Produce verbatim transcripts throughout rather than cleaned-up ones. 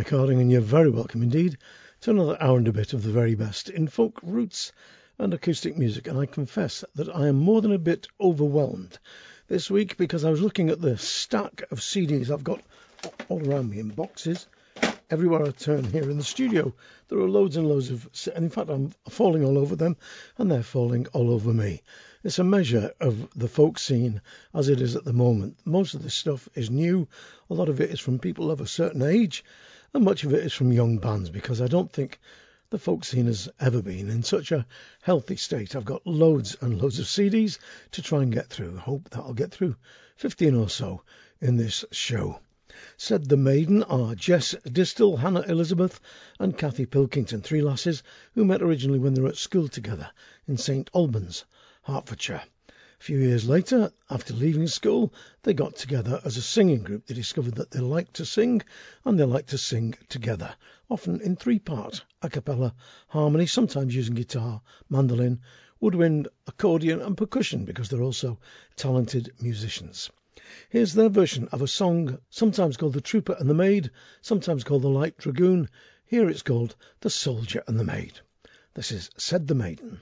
Mike Harding, and you're very welcome indeed to another hour and a bit of the very best in folk roots and acoustic music. And I confess that I am more than a bit overwhelmed this week because I was looking at the stack of C Ds I've got all around me in boxes. Everywhere I turn here in the studio, there are loads and loads of, and in fact I'm falling all over them and they're falling all over me. It's a measure of the folk scene as it is at the moment. Most of this stuff is new. A lot of it is from people of a certain age, and much of it is from young bands, because I don't think the folk scene has ever been in such a healthy state. I've got loads and loads of C Ds to try and get through. I hope that I'll get through fifteen or so in this show. Said the Maiden are Jess Distel, Hannah Elizabeth and Kathy Pilkington, three lasses who met originally when they were at school together in St Albans, Hertfordshire. A few years later, after leaving school, they got together as a singing group. They discovered that they liked to sing, and they liked to sing together, often in three-part a cappella harmony, sometimes using guitar, mandolin, woodwind, accordion and percussion, because they're also talented musicians. Here's their version of a song sometimes called The Trooper and the Maid, sometimes called The Light Dragoon. Here it's called The Soldier and the Maid. This is Said the Maiden.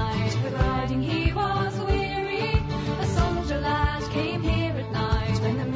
When the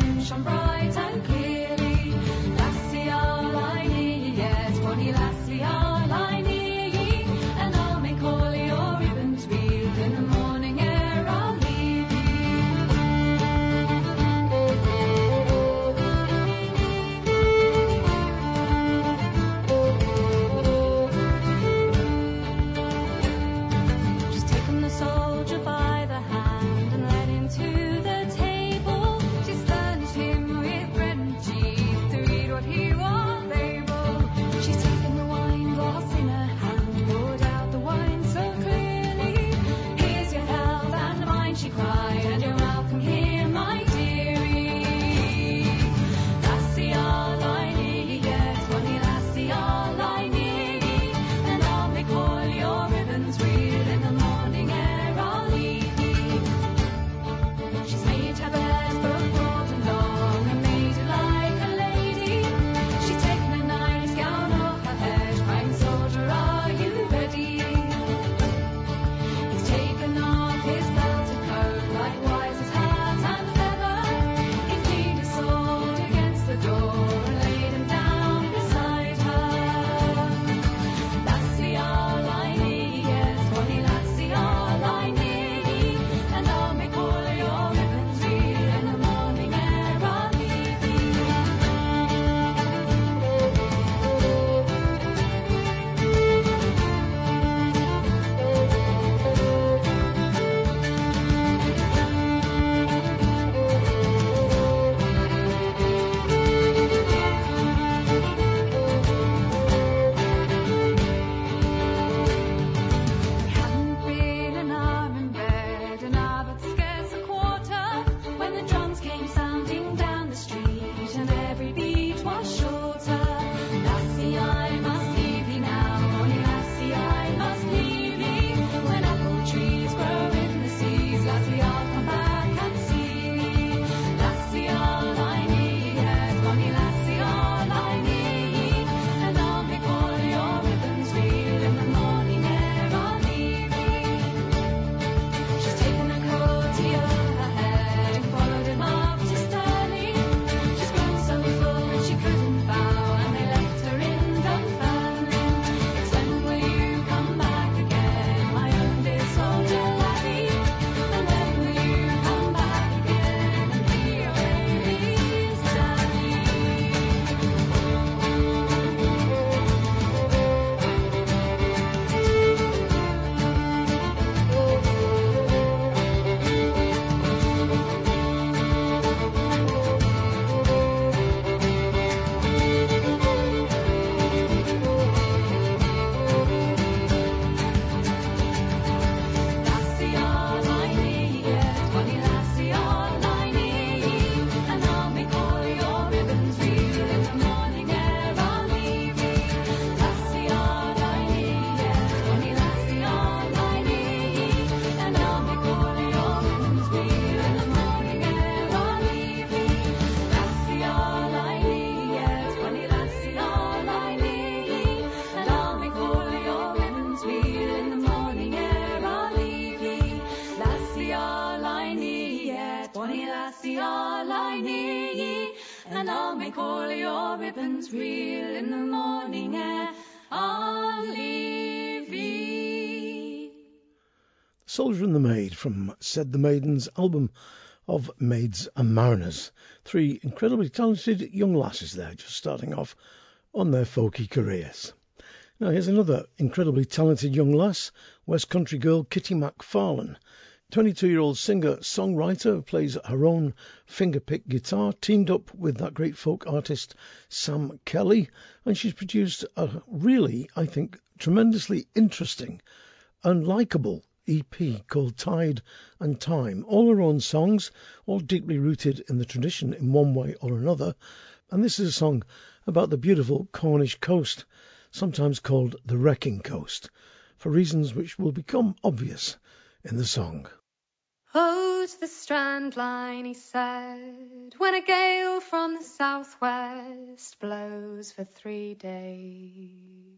I'll lie near ye, and I'll make all your ribbons reel in the morning air. I'll leave ye. Soldier and the Maid from Said the Maidens album of Maids and Mariners. Three incredibly talented young lasses there, just starting off on their folky careers. Now here's another incredibly talented young lass, West Country girl Kitty McFarlane. twenty-two-year-old singer-songwriter who plays her own finger-picked guitar, teamed up with that great folk artist Sam Kelly, and she's produced a really, I think, tremendously interesting and likeable E P called Tide and Time. All her own songs, all deeply rooted in the tradition in one way or another, and this is a song about the beautiful Cornish coast, sometimes called the Wrecking Coast, for reasons which will become obvious in the song. Oh, to the Strand line, he said, when a gale from the southwest blows for three days.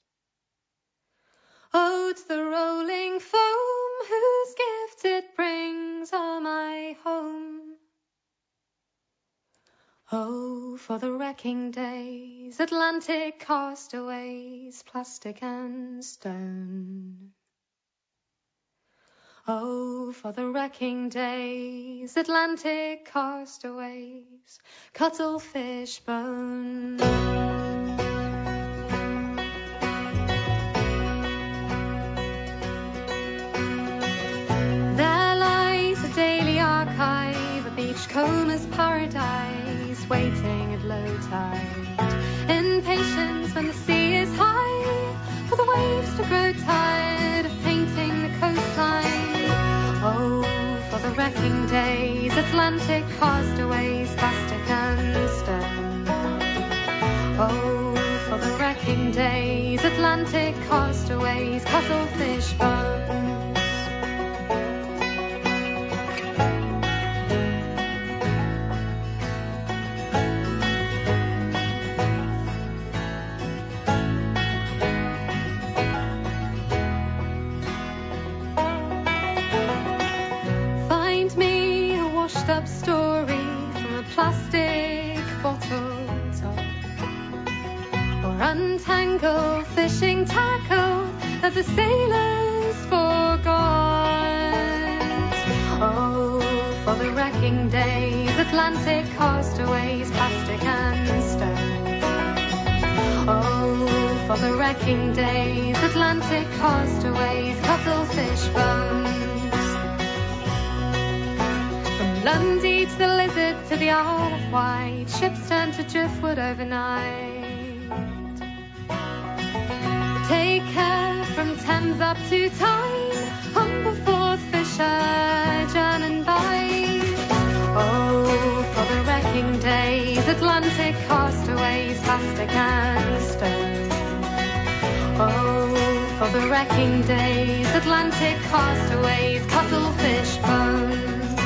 Oh, to the rolling foam whose gift it brings all my home. Oh, for the wrecking days, Atlantic castaways, plastic and stone. Oh, for the wrecking days, Atlantic castaways, cuttlefish bone. There lies a daily archive, a beachcomber's paradise, waiting at low tide, in patience when the sea is high, for the waves to grow tired of painting the coastline. Oh, for the wrecking days, Atlantic castaways, plastic and stone. Oh, for the wrecking days, Atlantic castaways, cuttlefish bones. Up story from a plastic bottle top, or untangled fishing tackle that the sailors forgot. Oh, for the wrecking days, Atlantic castaways, plastic and stone. Oh, for the wrecking days, Atlantic castaways, cuttlefish bones. Lundy to the Lizard to the Isle of Wight, ships turn to driftwood overnight. Take care from Thames up to Tyne, Humberforth, Fisher, Jan and Bide. Oh, for the wrecking days, Atlantic castaways, plastic and stone. Oh, for the wrecking days, Atlantic castaways, cuttlefish bones.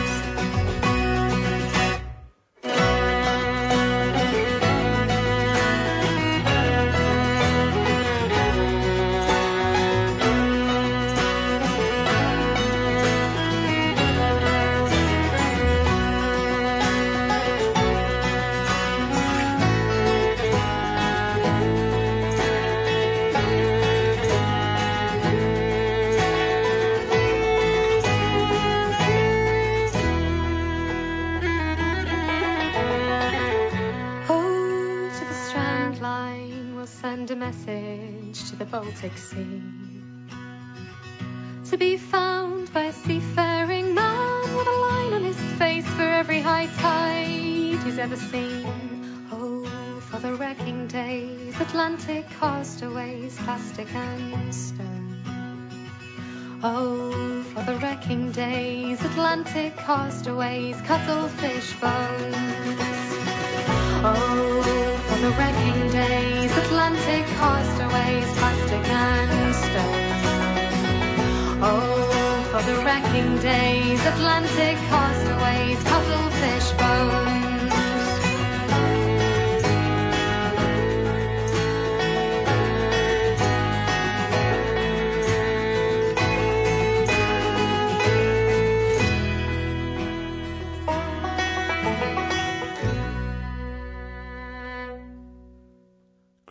Baltic Sea, to be found by a seafaring man with a line on his face for every high tide he's ever seen. Oh, for the wrecking days, Atlantic castaways, plastic and stone. Oh, for the wrecking days, Atlantic castaways, cuttlefish bones. Oh, for the wrecking days, Atlantic castaways, plastic and stone. Oh, for the wrecking days, Atlantic castaways, cuttlefish bones.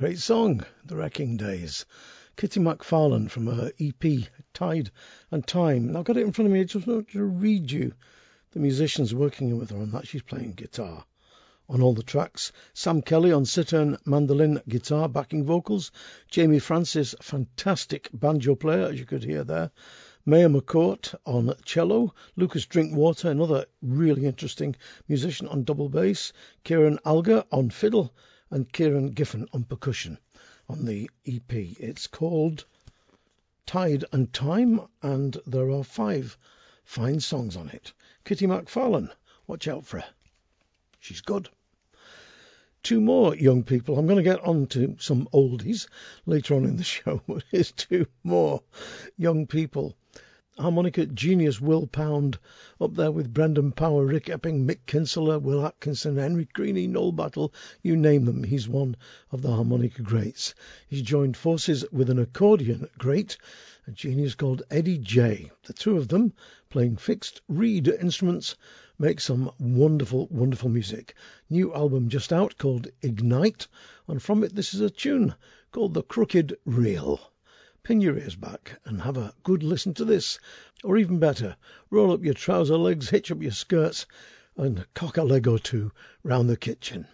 Great song, The Wrecking Days. Kitty McFarlane from her E P, Tide and Time. Now I've got it in front of me. I just want to read you the musicians working with her on that. She's playing guitar on all the tracks. Sam Kelly on sitar, mandolin, guitar, backing vocals. Jamie Francis, fantastic banjo player, as you could hear there. Maya McCourt on cello. Lucas Drinkwater, another really interesting musician, on double bass. Kieran Alger on fiddle. And Kieran Giffen on percussion on the E P. It's called Tide and Time, and there are five fine songs on it. Kitty McFarlane, watch out for her. She's good. Two more young people. I'm going to get on to some oldies later on in the show, but here's two more young people. Harmonica genius Will Pound, up there with Brendan Power, Rick Epping, Mick Kinsella, Will Atkinson, Henry Creaney, Noel Battle, you name them. He's one of the harmonica greats. He's joined forces with an accordion great, a genius called Eddie J. The two of them, playing fixed reed instruments, make some wonderful, wonderful music. New album just out called Ignite, and from it this is a tune called The Crooked Reel. Pin your ears back and have a good listen to this. Or even better, roll up your trouser legs, hitch up your skirts, and cock a leg or two round the kitchen.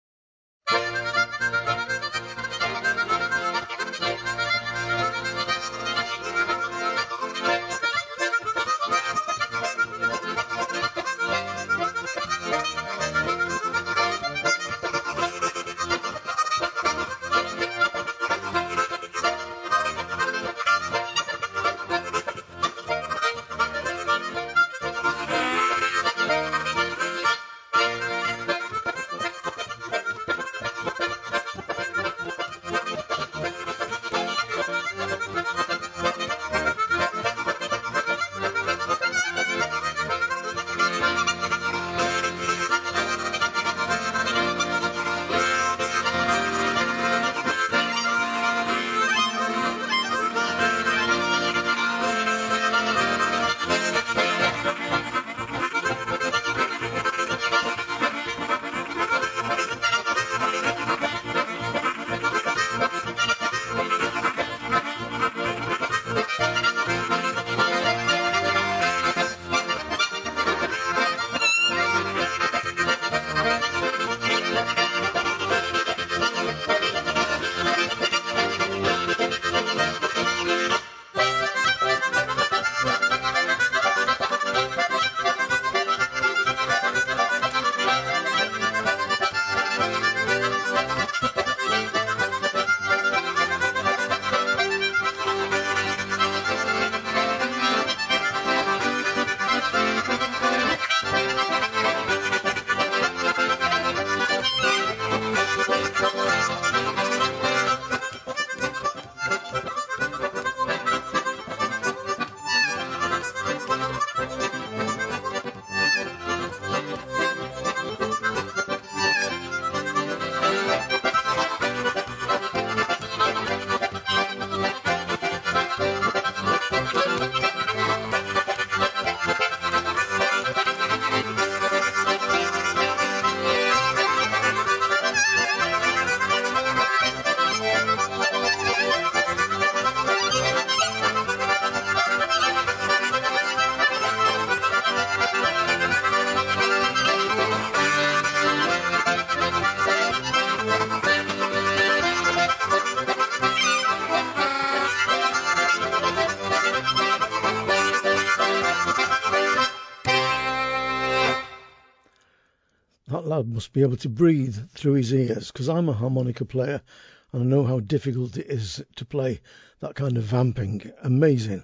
That lad must be able to breathe through his ears, because I'm a harmonica player and I know how difficult it is to play that kind of vamping. Amazing.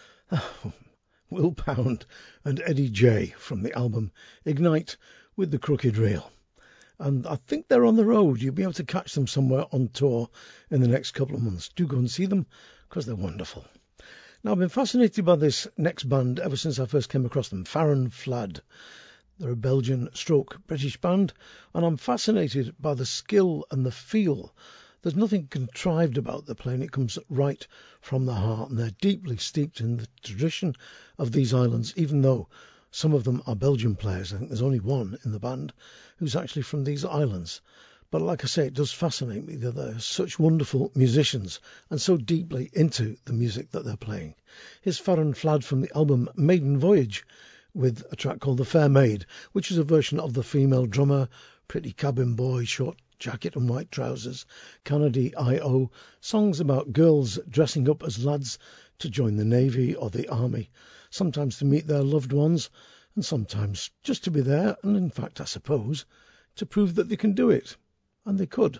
Will Pound and Eddie J from the album Ignite with The Crooked Reel. And I think they're on the road. You'll be able to catch them somewhere on tour in the next couple of months. Do go and see them, because they're wonderful. Now, I've been fascinated by this next band ever since I first came across them, Farron Flad. They're a Belgian stroke British band, and I'm fascinated by the skill and the feel. There's nothing contrived about the playing. It comes right from the heart, and they're deeply steeped in the tradition of these islands, even though some of them are Belgian players. I think there's only one in the band who's actually from these islands. But like I say, it does fascinate me that they're such wonderful musicians and so deeply into the music that they're playing. Here's Farron Flood from the album Maiden Voyage with a track called The Fair Maid, which is a version of the female drummer, Pretty Cabin Boy, Short Jacket and White Trousers, Kennedy I O, songs about girls dressing up as lads to join the Navy or the Army, sometimes to meet their loved ones, and sometimes just to be there, and in fact, I suppose, to prove that they can do it. And they could.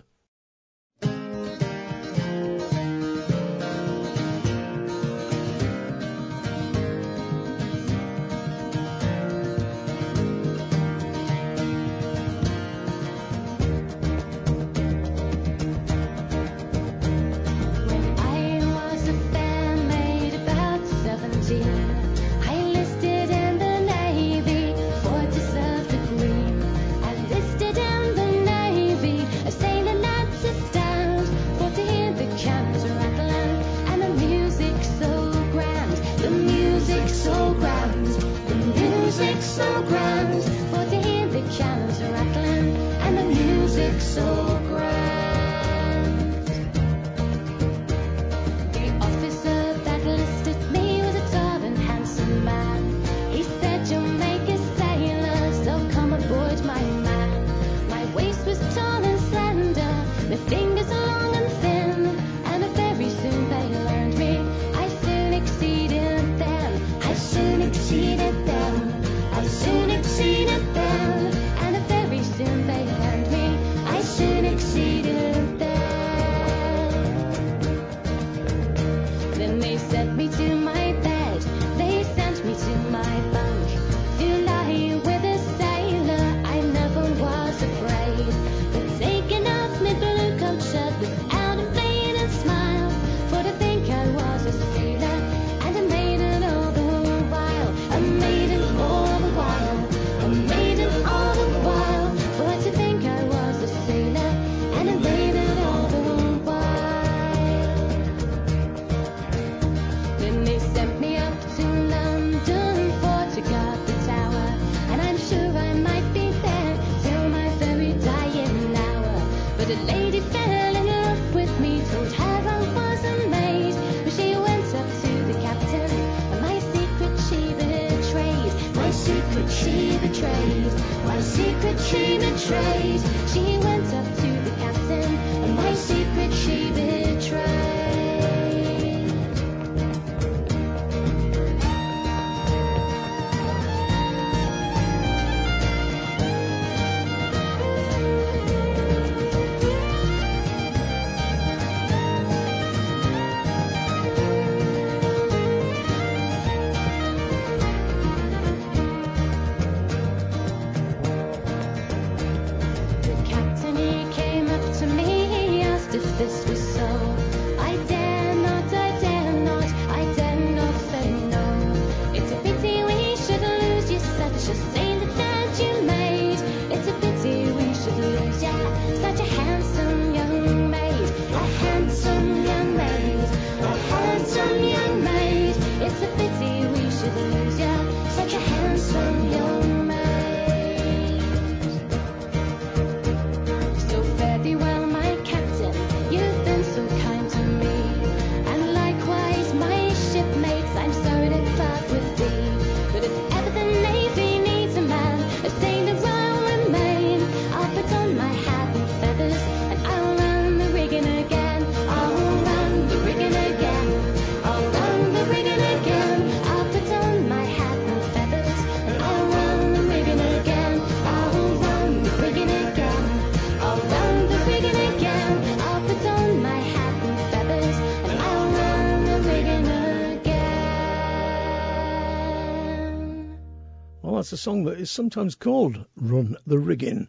That's a song that is sometimes called Run the Riggin'.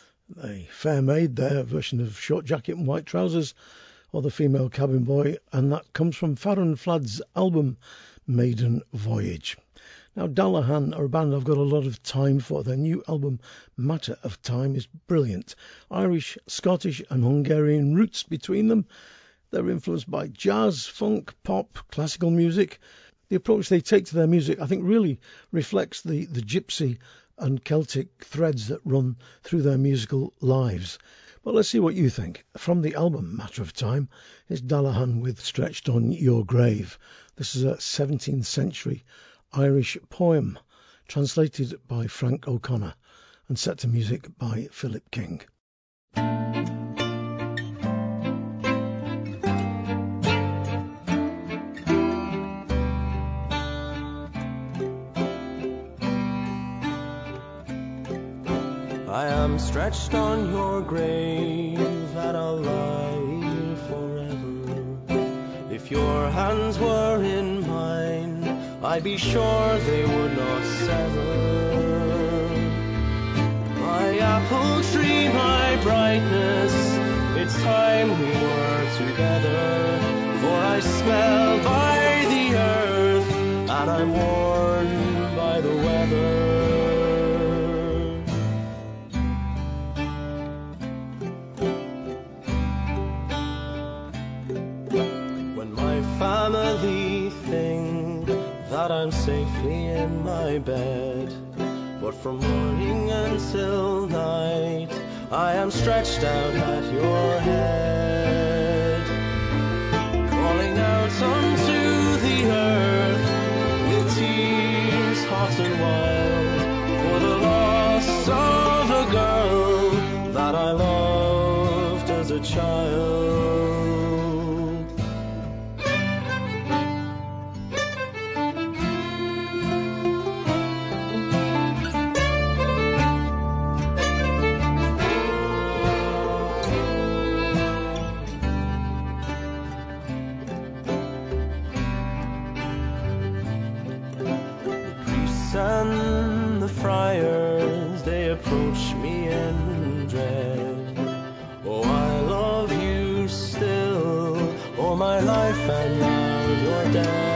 The Fair Maid, their version of Short Jacket and White Trousers, or the Female Cabin Boy, and that comes from Farron Flood's album Maiden Voyage. Now, Dallahan are a band I've got a lot of time for. Their new album Matter of Time is brilliant. Irish, Scottish and Hungarian roots between them. They're influenced by jazz, funk, pop, classical music. The approach they take to their music, I think, really reflects the, the gypsy and Celtic threads that run through their musical lives. But let's see what you think. From the album Matter of Time is Dallahan with Stretched on Your Grave. This is a seventeenth century Irish poem translated by Frank O'Connor and set to music by Philip King. I am stretched on your grave and I'll lie here forever. If your hands were in mine, I'd be sure they would not sever. My apple tree, my brightness, it's time we were together. For I smell by the earth and I'm worn by the weather. Family think that I'm safely in my bed, but from morning until night I am stretched out at your head, calling out unto the earth with tears hot and wild for the loss of a girl that I loved as a child. And the friars, they approach me in dread. Oh, I love you still, all my life, and now you're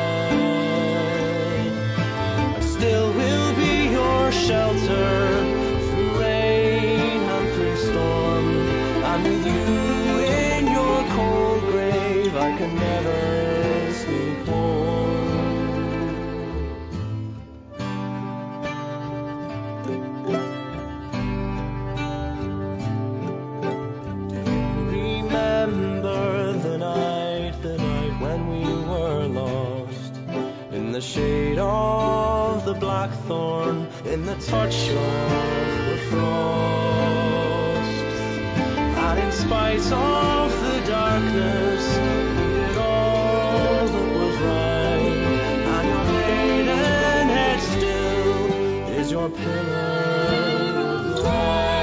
dead. I still will be your shelter through rain and through storm, and with you in your cold grave I can never sleep warm. The shade of the blackthorn, in the touch of the frost, and in spite of the darkness, we did all that was right, and your maiden head still is your pillar of light.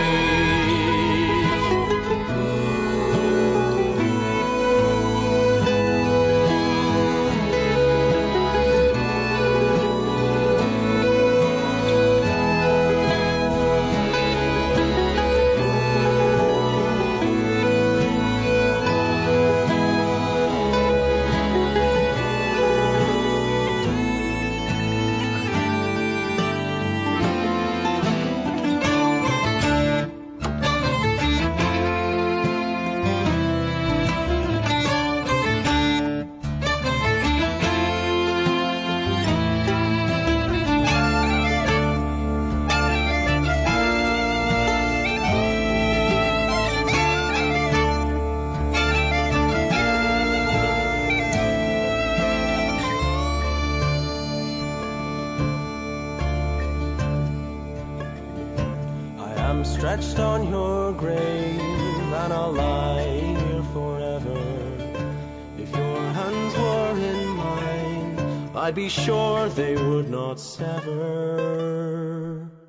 Stretched on your grave and I'll lie here forever. If your hands were in mine, I'd be sure they would not sever.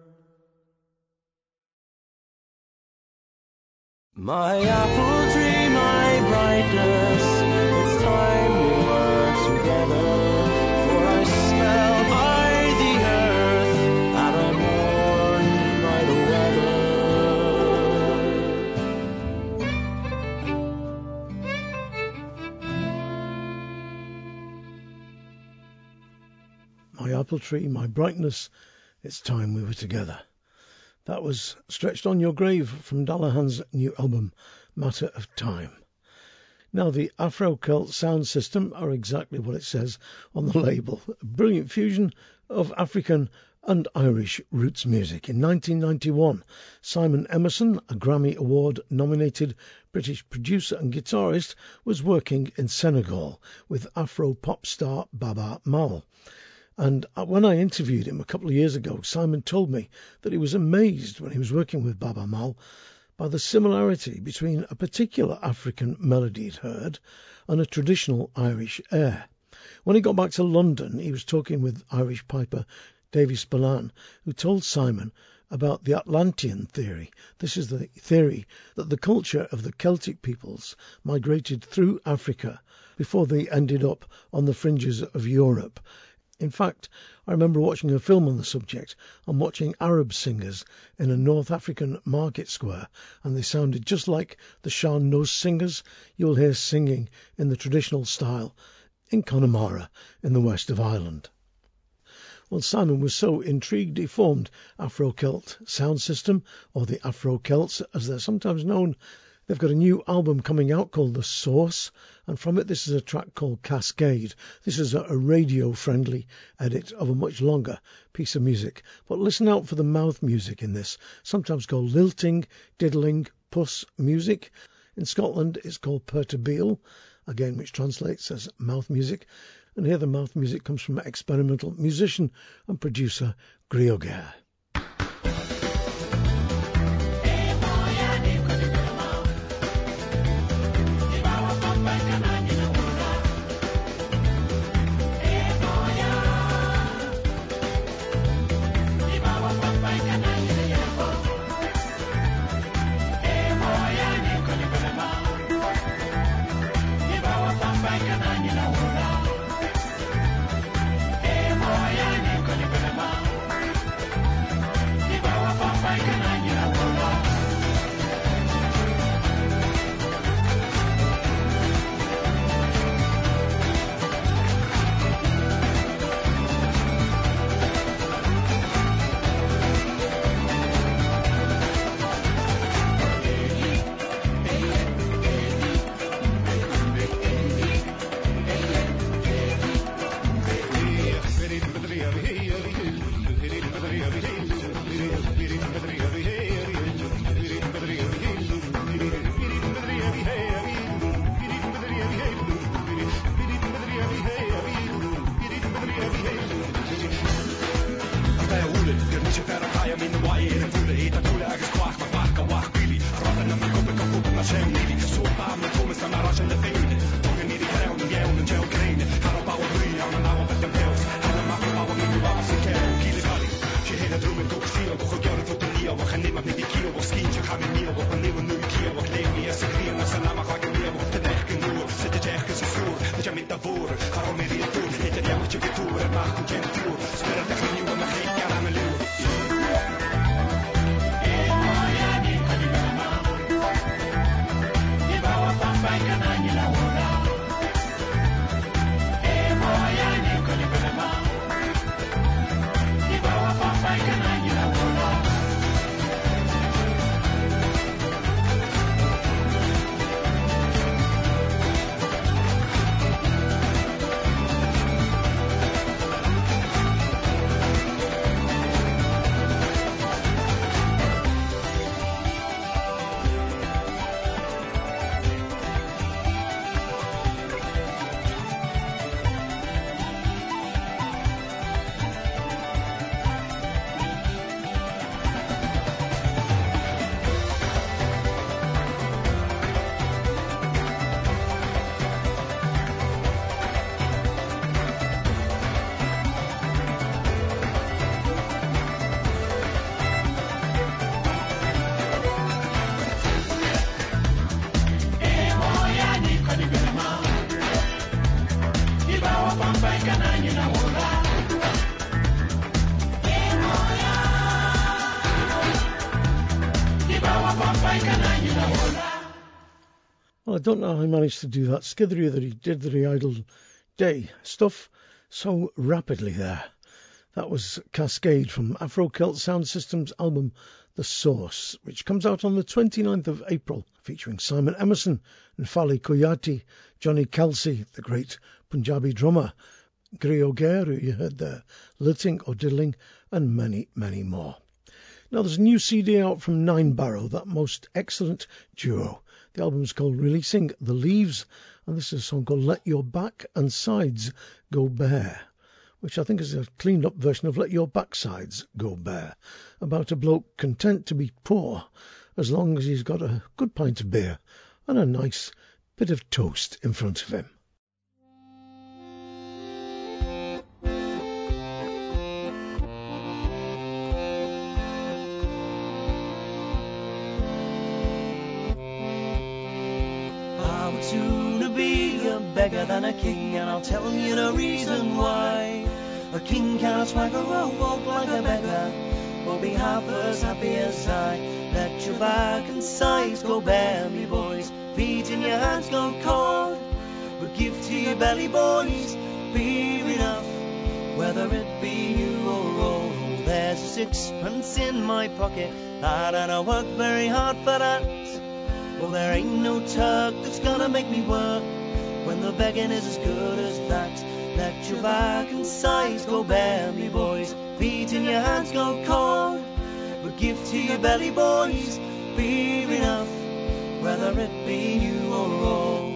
My apple tree, my brightness, it's time we were together. For I smell by the earth and I'm worn by the weather. My apple tree, my brightness, it's time we were together. That was Stretched on Your Grave from Dallahan's new album, Matter of Time. Now, the Afro-Celt sound system are exactly what it says on the label. A brilliant fusion of African and Irish roots music. In nineteen ninety-one, Simon Emerson, a Grammy Award-nominated British producer and guitarist, was working in Senegal with Afro-pop star Baba Mal. And when I interviewed him a couple of years ago, Simon told me that he was amazed when he was working with Baba Mal by the similarity between a particular African melody he'd heard and a traditional Irish air. When he got back to London, he was talking with Irish piper Davy Spillane, who told Simon about the Atlantean theory. This is the theory that the culture of the Celtic peoples migrated through Africa before they ended up on the fringes of Europe. In fact, I remember watching a film on the subject and watching Arab singers in a North African market square, and they sounded just like the Sean Nose singers you'll hear singing in the traditional style in Connemara in the west of Ireland. Well, Simon was so intrigued he formed Afro-Celt Sound System, or the Afro-Celts as they're sometimes known. They've got a new album coming out called The Source, and from it this is a track called Cascade. This is a, a radio-friendly edit of a much longer piece of music. But listen out for the mouth music in this, sometimes called lilting, diddling, puss music. In Scotland it's called perturbile, again which translates as mouth music. And here the mouth music comes from experimental musician and producer Grioger. Well, I don't know how he managed to do that skithery that he did the idle day stuff so rapidly there. That was Cascade from Afro-Celt Sound System's album The Source, which comes out on the twenty-ninth of April, featuring Simon Emerson and Fali Koyati, Johnny Kelsey, the great Punjabi drummer, Griot Gair, who you heard there, lilting or diddling, and many, many more. Now, there's a new C D out from Nine Barrow, that most excellent duo. The album's called Releasing the Leaves, and this is a song called Let Your Back and Sides Go Bare, which I think is a cleaned up version of Let Your Backsides Go Bare, about a bloke content to be poor as long as he's got a good pint of beer and a nice bit of toast in front of him. I would sooner be a beggar than a king, and I'll tell you the reason why. A king cannot swagger or walk like a beggar, or be half as happy as I. Let your back and sides go bare, me boys, feet in your hands go cold, but give to your belly, boys, beer enough, whether it be you or old. There's a sixpence in my pocket, lad, and I work very hard for that. Well, there ain't no Turk that's gonna make me work when the begging is as good as that. Let your back and sides go bare, me boys, feet in your hands go cold, but give to your belly, boys, beer enough, whether it be you or old.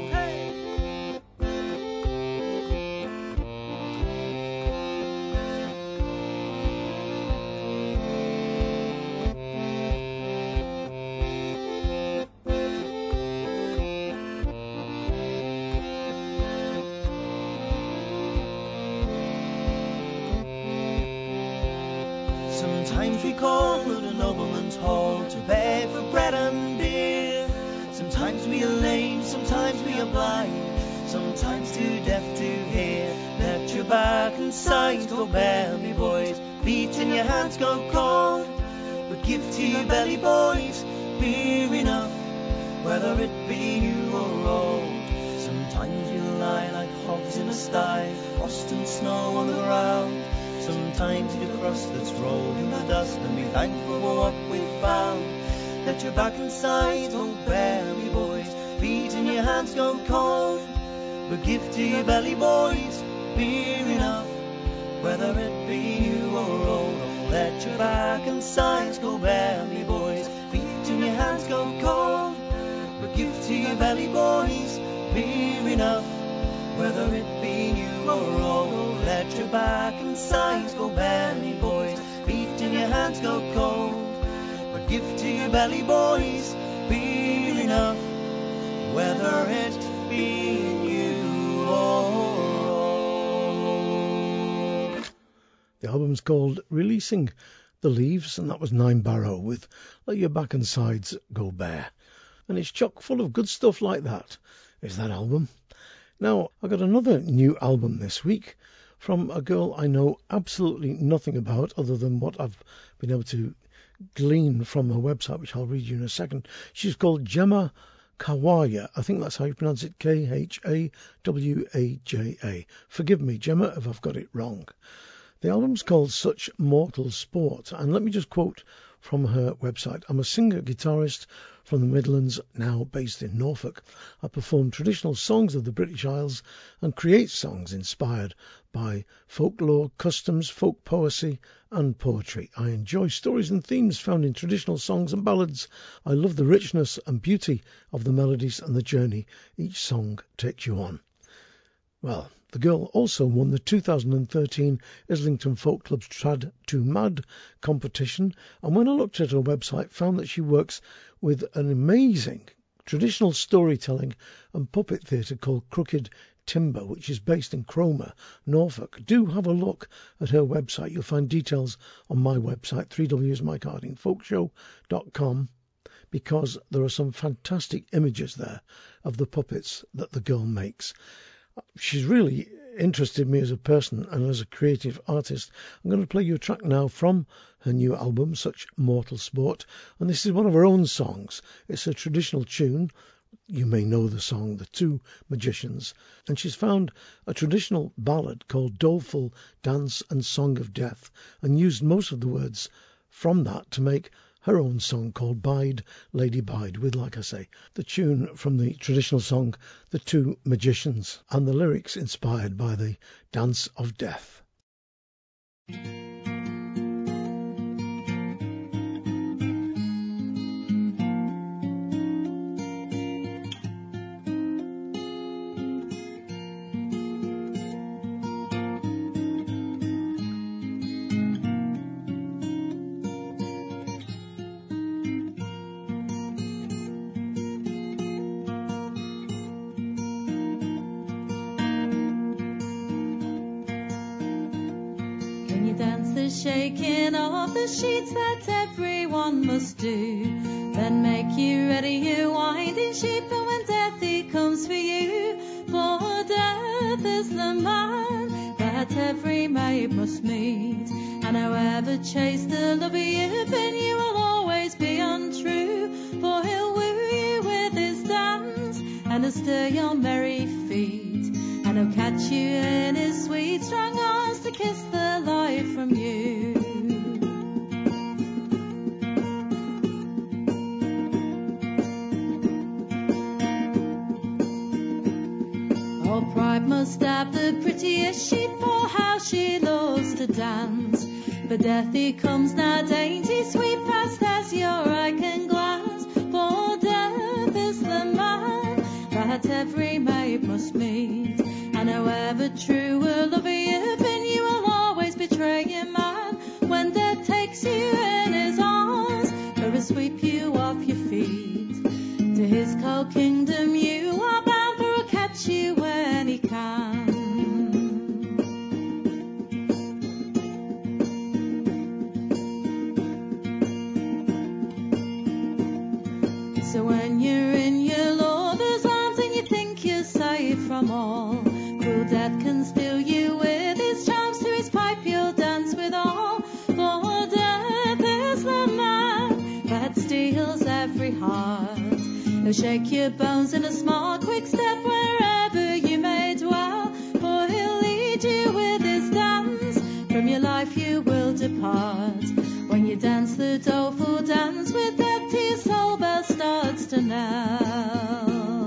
Sometimes we call at a nobleman's hall to beg for bread and beer. Sometimes we are lame, sometimes we are blind, sometimes too deaf to hear. Let your back and sides go bare, me boys, feet in your hands go cold, but give to your belly, boys, beer enough, whether it be you or old. Sometimes you lie like hogs in a sty, frost and snow on the ground. Sometimes eat a crust that's rolled in the dust and be thankful for what we've found. Let your back and sides go bare, me boys, feet in your hands go cold, but give to your belly, boys, beer enough, whether it be you or old. Oh, let your back and sides go bare, me boys, feet in your hands go cold, but give to your belly, boys, beer enough, whether it be you or old. Let your back and sides go bare, me boys, feet in your hands go cold, but give to your belly, boys, beer enough, whether it be you or old. The album's called Releasing the Leaves, and that was Nine Barrow with Let Your Back and Sides Go Bare. And it's chock full of good stuff like that, is that album. Now, I got another new album this week from a girl I know absolutely nothing about other than what I've been able to glean from her website, which I'll read you in a second. She's called Gemma Kawaya. I think that's how you pronounce it, K H A W A J A. Forgive me, Gemma, if I've got it wrong. The album's called Such Mortal Sport, and let me just quote from her website. I'm a singer-guitarist from the Midlands, now based in Norfolk. I perform traditional songs of the British Isles and create songs inspired by folklore, customs, folk poesy and poetry. I enjoy stories and themes found in traditional songs and ballads. I love the richness and beauty of the melodies and the journey each song takes you on. Well, the girl also won the two thousand thirteen Islington Folk Club's Trad to Mad competition, and when I looked at her website, found that she works with an amazing traditional storytelling and puppet theatre called Crooked Timber, which is based in Cromer, Norfolk. Do have a look at her website. You'll find details on my website, three w s mike harding folk show dot com, because there are some fantastic images there of the puppets that the girl makes. She's really interested me as a person and as a creative artist. I'm going to play you a track now from her new album, Such Mortal Sport, and this is one of her own songs. It's a traditional tune. You may know the song, The Two Magicians, and she's found a traditional ballad called Doleful Dance and Song of Death and used most of the words from that to make her own song called Bide, Lady Bide, with, like I say, the tune from the traditional song The Two Magicians, and the lyrics inspired by the Dance of Death. Shaking of the sheets that everyone must do. Then make you ready, you winding sheep, and when death he comes for you. For death is the man that every maid must meet. And however chaste the lover you've been, you will always be untrue. For he'll woo you with his dance, and he'll stir your merry feet. And he'll catch you in his sweet strong arms to kiss the life from you. All pride must have the prettiest sheep, for how she loves to dance. But death he comes now dainty sweet, fast as your eye can glance. For death is the man that every maid must meet. And however true a lover you've been, you will always betray your man. When death takes you in his arms, for he'll sweep you off your feet. To his cold kingdom you are bound, for he'll catch you when he can. So when you're in your lover's arms and you think you're safe from all, cruel death can steal you with his charms. To his pipe you'll dance with all. For death is the man that steals every heart. He'll shake your bones in a small quick step wherever you may dwell. For he'll lead you with his dance, from your life you will depart. When you dance the doleful dance with death, till your soul bell starts to knell.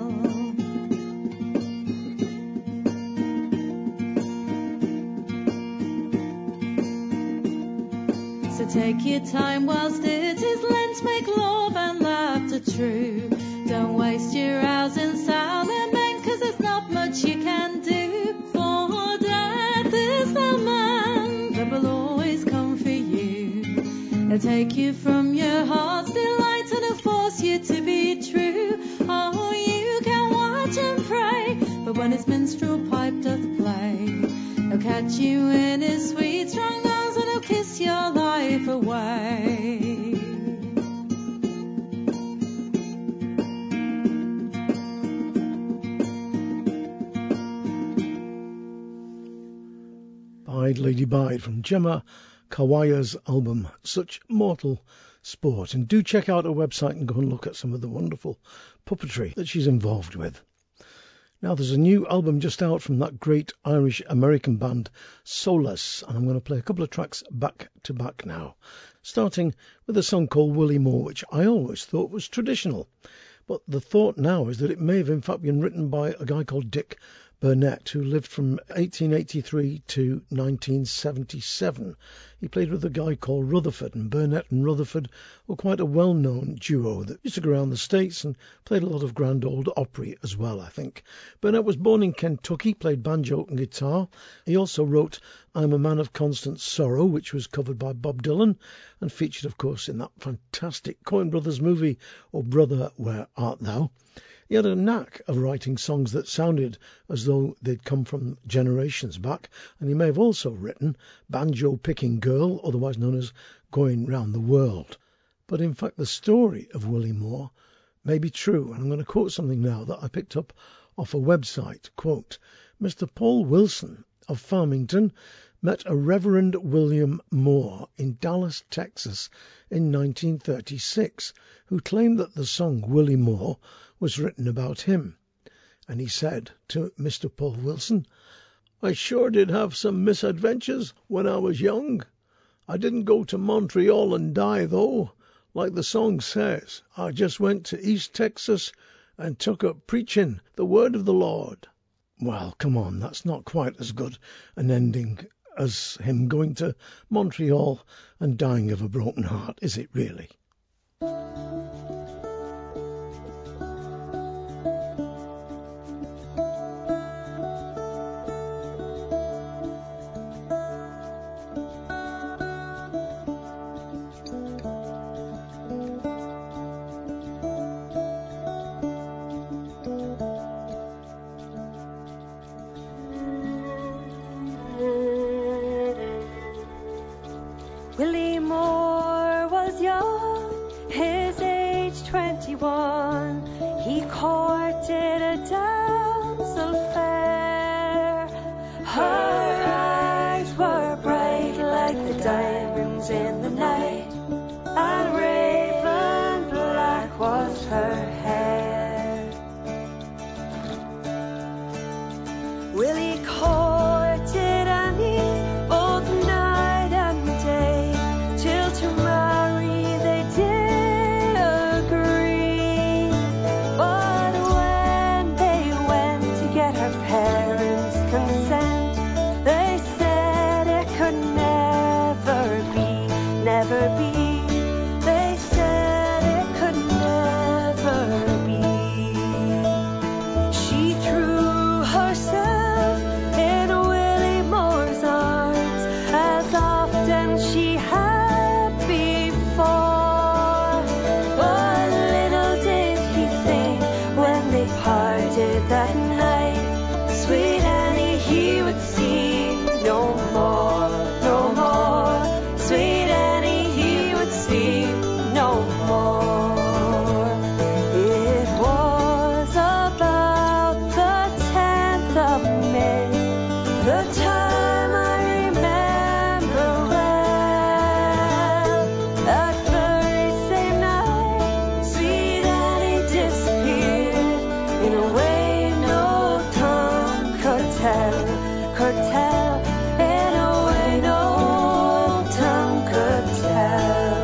So take your time whilst it is Lent, make love and laughter true. Don't waste your hours in sound and men, 'cause there's not much you can do. For death is the man that will always come for you. He'll take you from your heart's delight, and he'll force you to be true. Oh, you can watch and pray, but when his minstrel pipe doth play, he'll catch you in his sweet strong arms, and he'll kiss your life away. Bide, Lady Bide, from Gemma Kawaya's album Such Mortal Sport. And do check out her website and go and look at some of the wonderful puppetry that she's involved with. Now there's a new album just out from that great Irish-American band Solace, and I'm going to play a couple of tracks back to back now, starting with a song called Willie Moore, which I always thought was traditional. But the thought now is that it may have in fact been written by a guy called Dick Burnett, who lived from eighteen eighty-three to nineteen seventy-seven. He played with a guy called Rutherford, and Burnett and Rutherford were quite a well-known duo that used to go around the States and played a lot of Grand Ole Opry as well, I think. Burnett was born in Kentucky, played banjo and guitar. He also wrote I'm a Man of Constant Sorrow, which was covered by Bob Dylan and featured, of course, in that fantastic Coen Brothers movie, Oh Brother, Where Art Thou? He had a knack of writing songs that sounded as though they'd come from generations back, and he may have also written Banjo Picking Girl, otherwise known as Going Round the World. But in fact the story of Willie Moore may be true, and I'm going to quote something now that I picked up off a website. Quote, Mister Paul Wilson of Farmington met a Reverend William Moore in Dallas, Texas in nineteen thirty-six, who claimed that the song Willie Moore was written about him. And he said to Mister Paul Wilson, I sure did have some misadventures when I was young. I didn't go to Montreal and die, though. Like the song says, I just went to East Texas and took up preaching the word of the Lord. Well, come on, that's not quite as good an ending as him going to Montreal and dying of a broken heart, is it really? Willie Moore was young, his age twenty-one. He courted a damsel fair. Her eyes were bright like the diamonds in the night, and raven black was her hair. Willie courted Annie both night and day, till to marry they did agree. But when they went to get her parents' consent, they said it could never be, never be. They said it could never be. She threw herself in Willie Moore's arms as often she had before. But little did he think when they parted that night, sweet Annie he would see no more, no more. Sweet Annie he would see no more. It was about the tenth of May, the time I remember well. That very same night, sweet Annie disappeared in a way no tongue could tell, could tell, in a way no tongue could tell.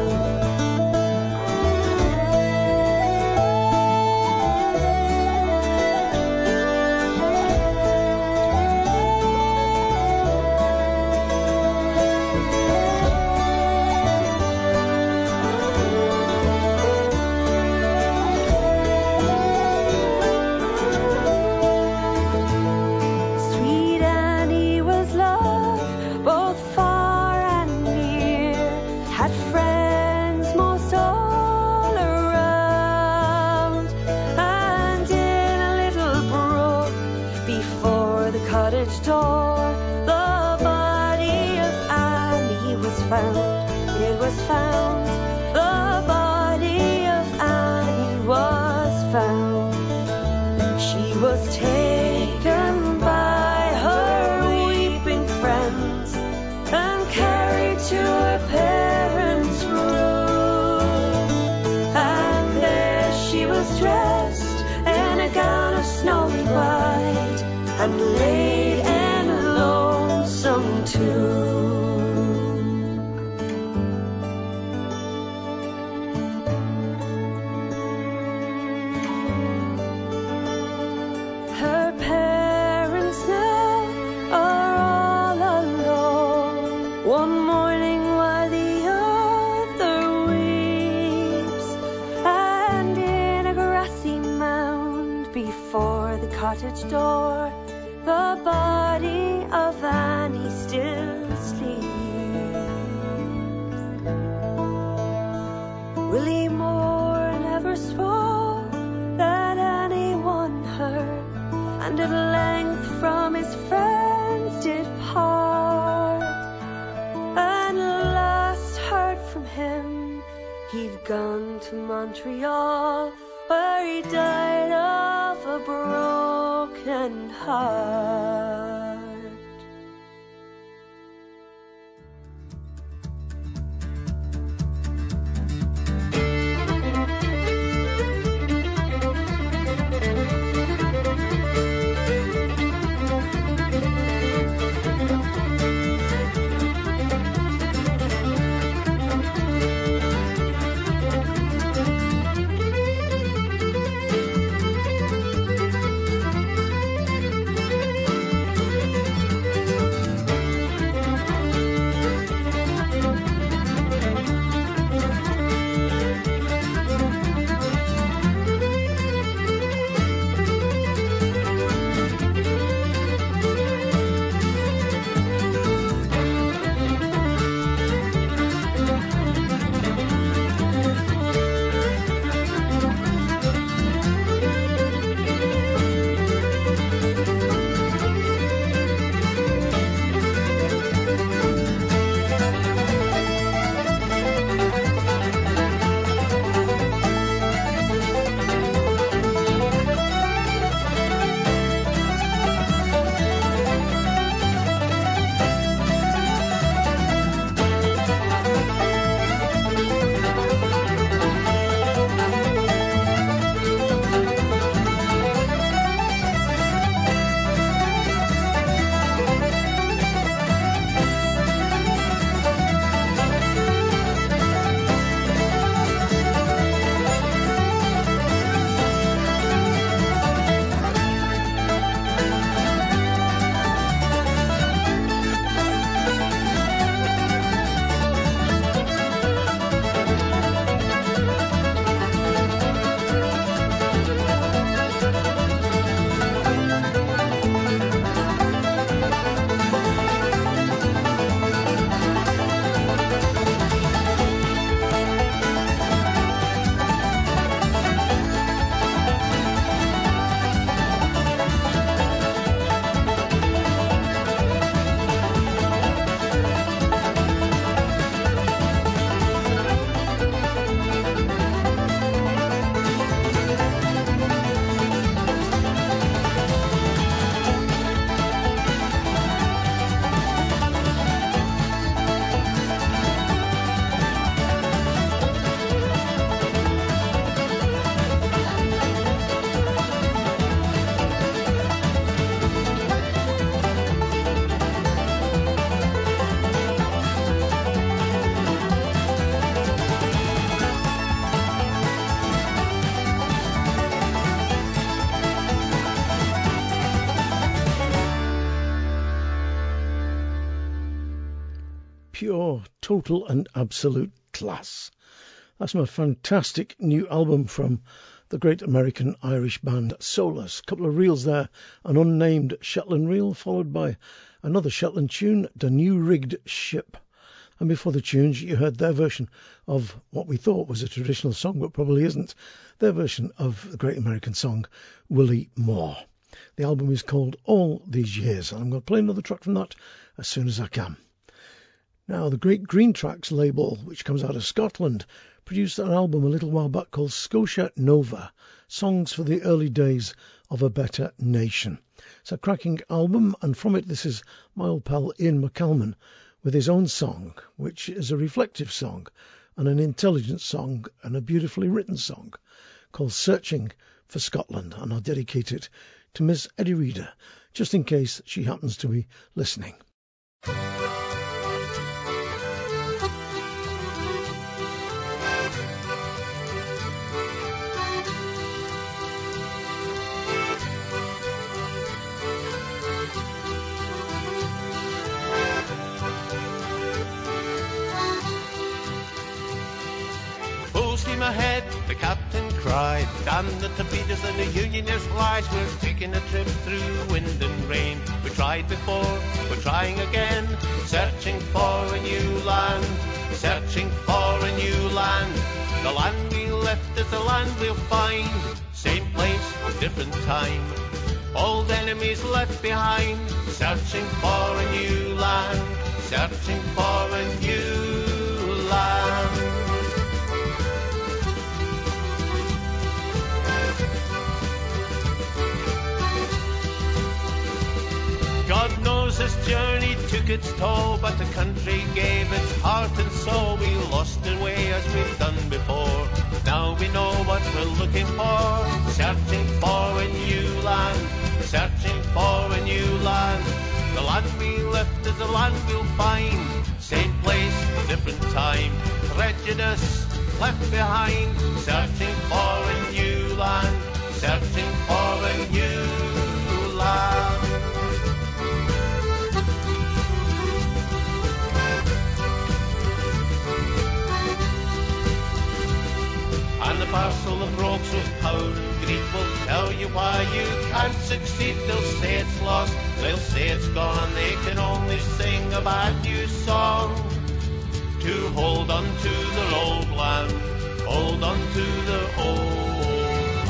Sweet Annie was loved both far and near, had friends most all around, and in a little brook before the cottage door, the body of Annie was found. It was found. The body of Annie was found. She was taken by her weeping friends and carried to her parents' room. And there she was dressed in a gown of snowy white and laid in a lonesome tomb. Her parents now are all alone, one mourning while the other weeps, and in a grassy mound before the cottage door, the body of Annie still sleeps. Willie Moore never spoke that Annie won her, and at length from his friends did part. And last heard from him, he'd gone to Montreal, where he died of a broken heart. total and absolute class. That's my fantastic new album from the great American Irish band Solus. A couple of reels there, an unnamed Shetland reel followed by another Shetland tune, The New Rigged Ship. And before the tunes you heard their version of what we thought was a traditional song but probably isn't, their version of the great American song Willie Moore. The album is called All These Years, and I'm going to play another track from that as soon as I can. Now, the great Green Tracks label, which comes out of Scotland, produced an album a little while back called Scotia Nova, Songs for the Early Days of a Better Nation. It's a cracking album, and from it this is my old pal Ian McCalman with his own song, which is a reflective song and an intelligent song and a beautifully written song called Searching for Scotland, and I'll dedicate it to Miss Eddie Reader, just in case she happens to be listening. Ahead, the captain cried, damn the torpedoes and the Unionist lies. We're taking a trip through wind and rain. We tried before, we're trying again, searching for a new land, searching for a new land. The land we left is the land we'll find, same place, different time. Old enemies left behind, searching for a new land, searching for a new land. God knows this journey took its toll, but the country gave its heart and soul. We lost our way as we've done before. Now we know what we're looking for, searching for a new land, searching for a new land. The land we left is the land we'll find, same place, different time. Prejudice left behind, searching for a new land, searching for a new land. And the parcel of rogues with power and greed will tell you why you can't succeed. They'll say it's lost, they'll say it's gone. They can only sing a bad new song. To hold on to the old land, hold on to the old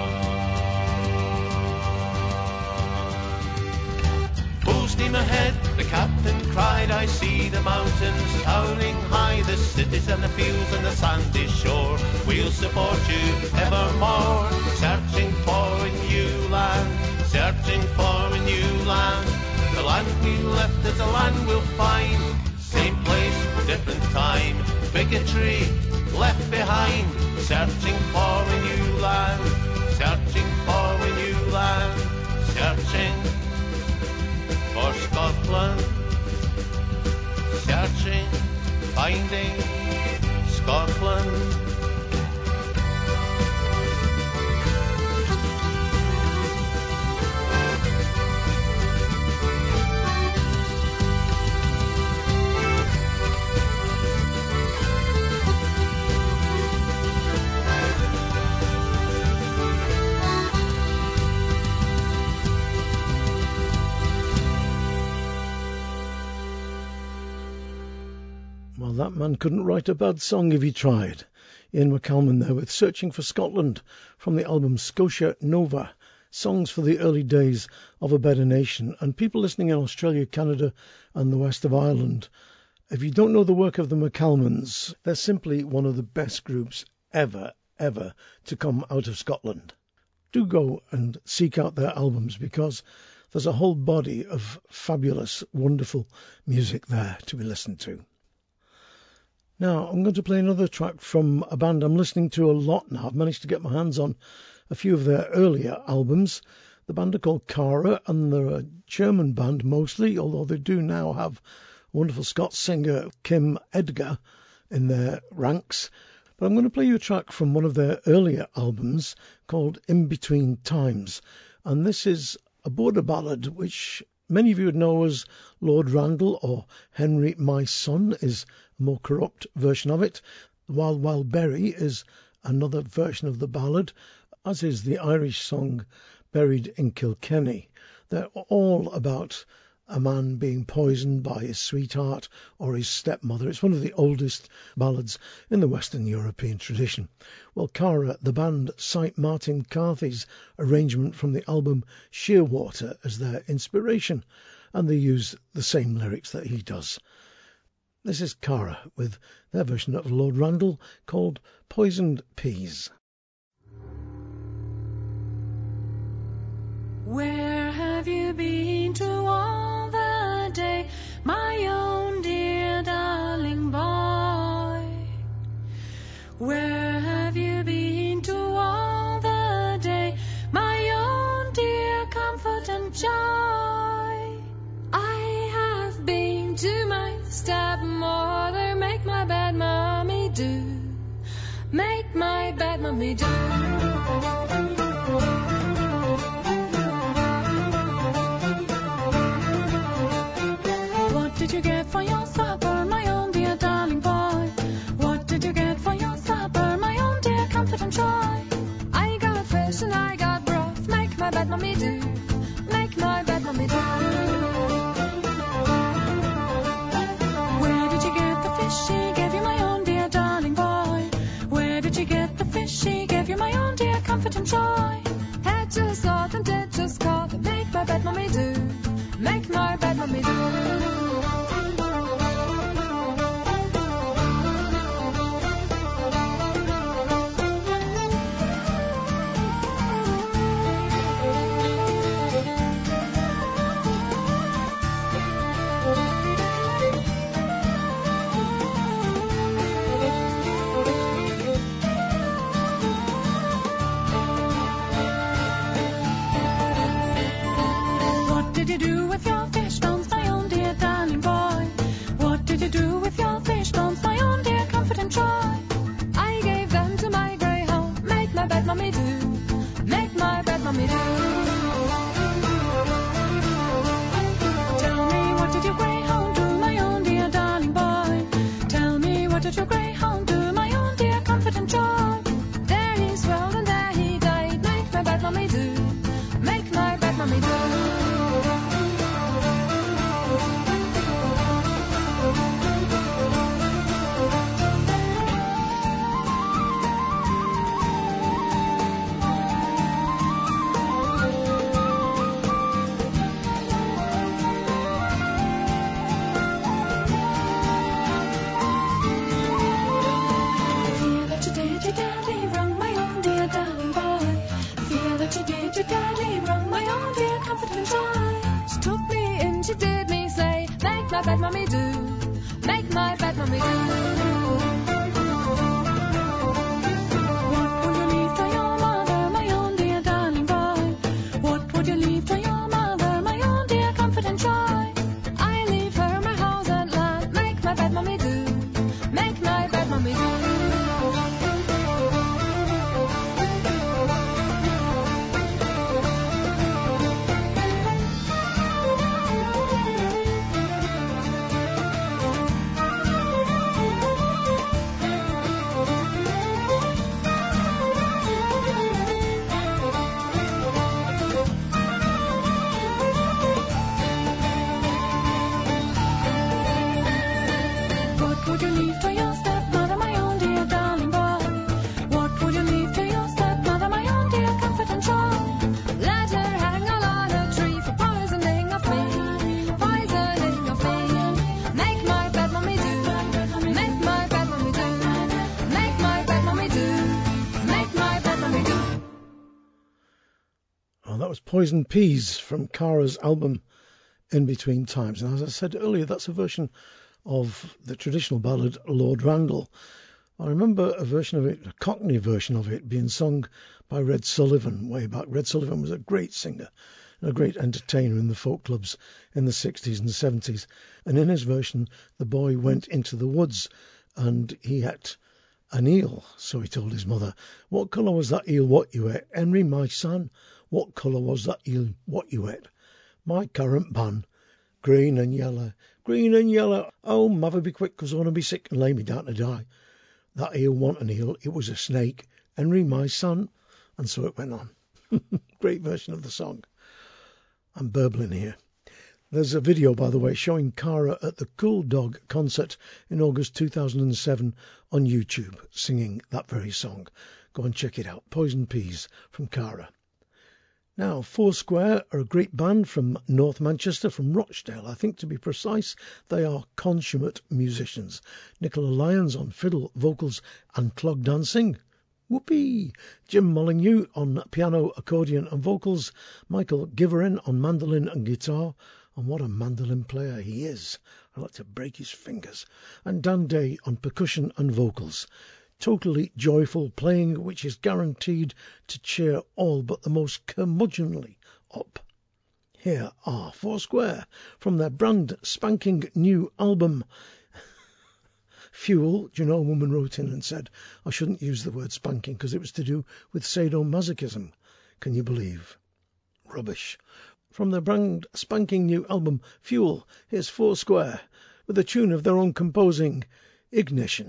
land. Full steam ahead, the captain cried, I see the mountains towering high, the cities and the fields and the sandy shore. We'll support you evermore, searching for a new land, searching for a new land. The land we left is the land we'll find, same place, different time. Bigotry left behind, searching for a new land, searching for a new land, searching for Scotland, searching, finding Scotland. Well, that man couldn't write a bad song if he tried. Ian McCalman there with Searching for Scotland from the album Scotia Nova, Songs for the Early Days of a Better Nation. And people listening in Australia, Canada and the west of Ireland, if you don't know the work of the McCalmans, they're simply one of the best groups ever, ever to come out of Scotland. Do go and seek out their albums, because there's a whole body of fabulous, wonderful music there to be listened to. Now, I'm going to play another track from a band I'm listening to a lot now. I've managed to get my hands on a few of their earlier albums. The band are called Cara, and they're a German band mostly, although they do now have wonderful Scots singer Kim Edgar in their ranks. But I'm going to play you a track from one of their earlier albums called In Between Times. And this is a border ballad which many of you would know as Lord Randall, or Henry My Son is a more corrupt version of it. The Wild Wild Berry is another version of the ballad, as is the Irish song Buried in Kilkenny. They're all about a man being poisoned by his sweetheart or his stepmother. It's one of the oldest ballads in the Western European tradition. Well, Cara, the band, cite Martin Carthy's arrangement from the album Shearwater as their inspiration, and they use the same lyrics that he does. This is Cara with their version of Lord Randall called Poisoned Peas. Where have you been to all the day, my own dear darling boy? Where have you been to all the day, my own dear comfort and joy? I have been to my stepmother, make my bed, mommy, do. Make my bed, mommy, do. What did you get for your supper, my own dear darling boy? What did you get for your supper, my own dear comfort and joy? I got fish and I got broth, make my bed, mommy, do. Make my bed, mommy, do. Where did you get the fish she gave you, my own dear darling boy? Where did you get the fish she gave you, my own dear comfort and joy? Head just salt and did just caught, make my bed, mommy, do. Make my bed, mommy, do. Poisoned Peas from Cara's album In Between Times. And as I said earlier, that's a version of the traditional ballad Lord Randall. I remember a version of it, a Cockney version of it, being sung by Red Sullivan way back. Red Sullivan was a great singer and a great entertainer in the folk clubs in the sixties and seventies. And in his version, the boy went into the woods and he ate an eel. So he told his mother, "What colour was that eel what you ate? Henry, my son, what colour was that eel what you ate?" "My currant bun, green and yellow, green and yellow. Oh, mother, be quick, 'cause I want to be sick and lay me down to die. That eel want an eel, it was a snake. Henry, my son. And so it went on. Great version of the song. I'm burbling here. There's a video, by the way, showing Cara at the Cool Dog concert in August two thousand seven on YouTube, singing that very song. Go and check it out. Poison Peas from Cara. Now, Foursquare are a great band from North Manchester, from Rochdale, I think to be precise. They are consummate musicians. Nicola Lyons on fiddle, vocals and clog dancing. Whoopee! Jim Molyneux on piano, accordion and vocals. Michael Giverin on mandolin and guitar. And what a mandolin player he is. I'd like to break his fingers. And Dan Day on percussion and vocals. Totally joyful playing, which is guaranteed to cheer all but the most curmudgeonly up. Here are Foursquare from their brand spanking new album Fuel. Do you know, a woman wrote in and said I shouldn't use the word spanking because it was to do with sadomasochism. Can you believe? Rubbish. From their brand spanking new album Fuel, here's Foursquare with a tune of their own composing, Ignition.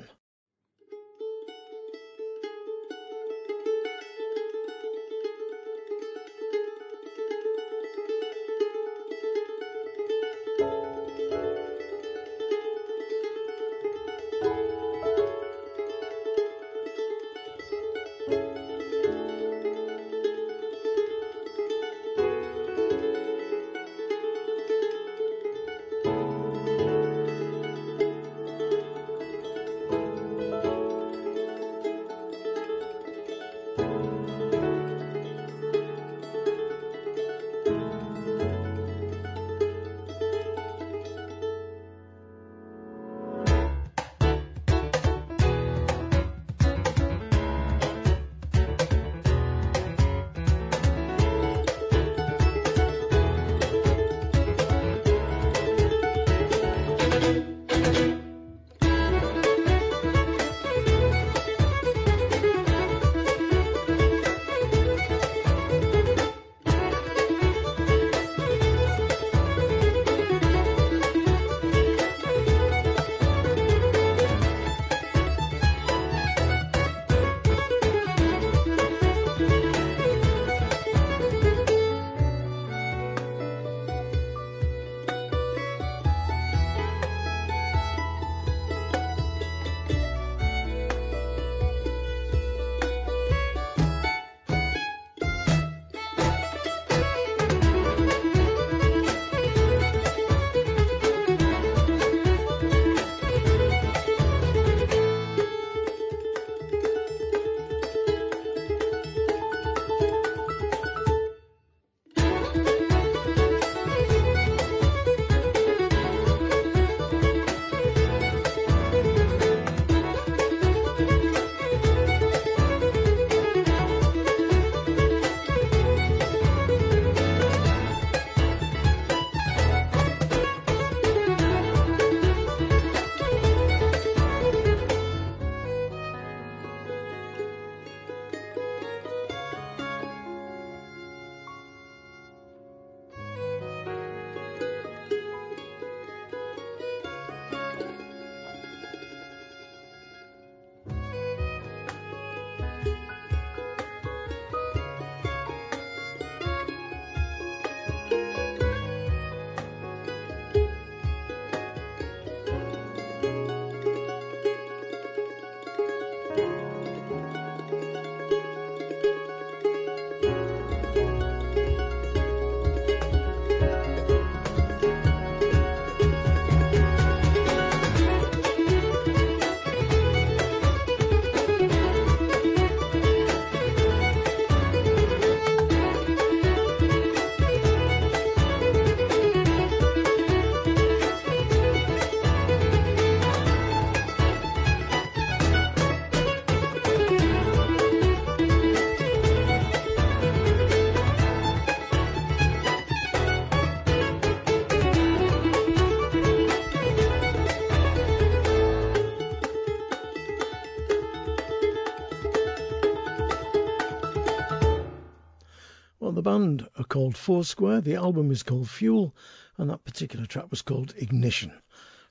Well, the band are called Foursquare, the album is called Fuel, and that particular track was called Ignition.